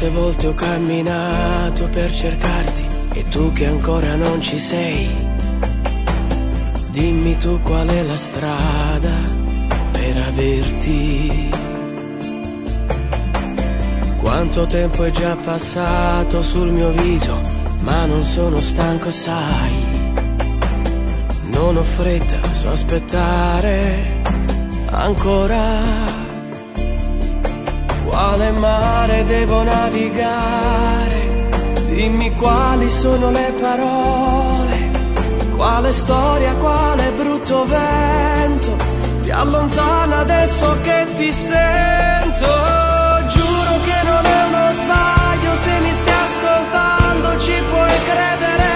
Quante volte ho camminato per cercarti e tu che ancora non ci sei. Dimmi tu qual è la strada per averti. Quanto tempo è già passato sul mio viso, ma non sono stanco, sai. Non ho fretta, so aspettare ancora. Quale mare devo navigare? Dimmi quali sono le parole. Quale storia, quale brutto vento ti allontana adesso che ti sento. Giuro che non è uno sbaglio, se mi stai ascoltando ci puoi credere.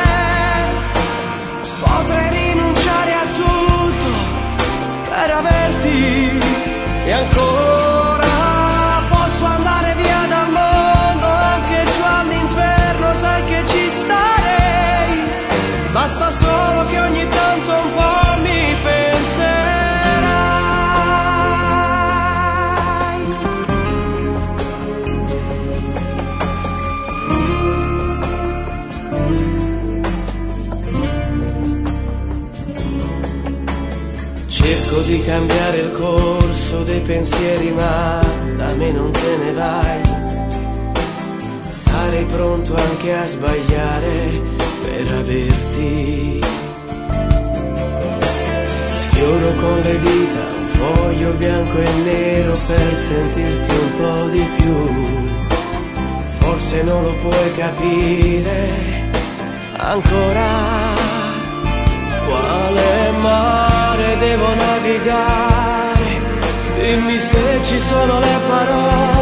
Potrei rinunciare a tutto per averti e ancora posso andare via dal mondo, anche giù all'inferno, sai che ci starei. Basta solo che ogni tanto un po' mi penserai. Cerco di cambiare il corso dei pensieri, ma da me non te ne vai. Sarei pronto anche a sbagliare per averti. Sfioro con le dita un foglio bianco e nero per sentirti un po' di più. Forse non lo puoi capire ancora. Quale mare devo navigare? Dimmi se ci sono le parole.